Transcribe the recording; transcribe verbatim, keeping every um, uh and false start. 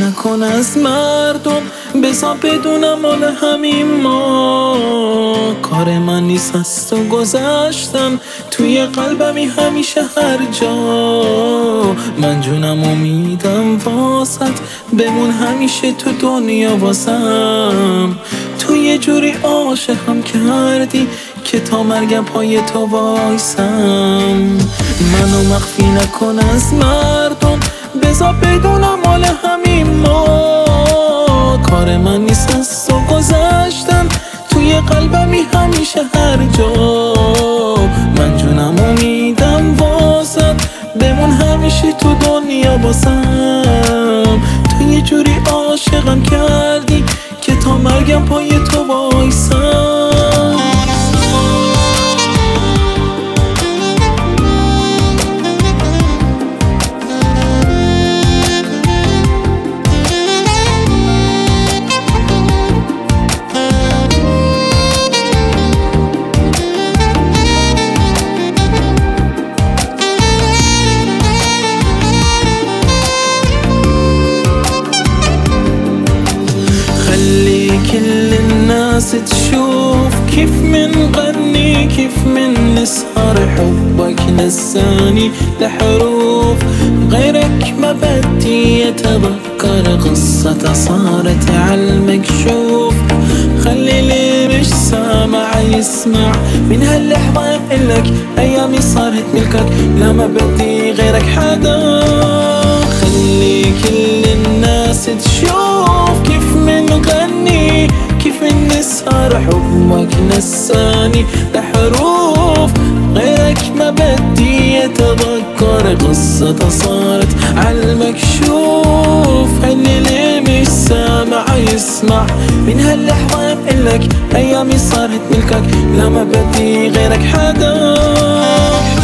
نکن از مردم، بذار بدونم مال همین ما. کار من نیست از تو گذشتم، توی قلبمی همیشه هر جا. من جونم امیدم واسط، بمون همیشه تو دنیا واسم. تو یه جوری عاشقم کردی که تا مرگم پای تو وایسم. منو مخفی نکن از مردم، بذار بدونم مال همین ما. کار من نیست از تو گذشتم، توی قلبمی همیشه هر جا. من جونم امیدم واسط، بمون همیشه تو دنیا واسم. تو یه جوری عاشقم کردی که تا مرگم پای تو وایسم. كل الناس تشوف كيف منغني، كيف من نسهر. حبك نساني لحروف، غيرك ما بدي أتذكر. قصة صارت عالمكشوف، خلي اللي مش سامع يسمع. من هاللحظة يقلك أيامي صارت ملكك، لا ما بدي غيرك حدا. خلي كل الناس تشوف كيف منغني، كيف نسهر. حبك نساني لحروف، غيرك ما بدي أتذكر. قصة صارت عالمكشوف، خلي اللي مش سامع يسمع. من هاللحظة يقلك أيامي صارت ملكك، لا ما بدي غيرك حدا.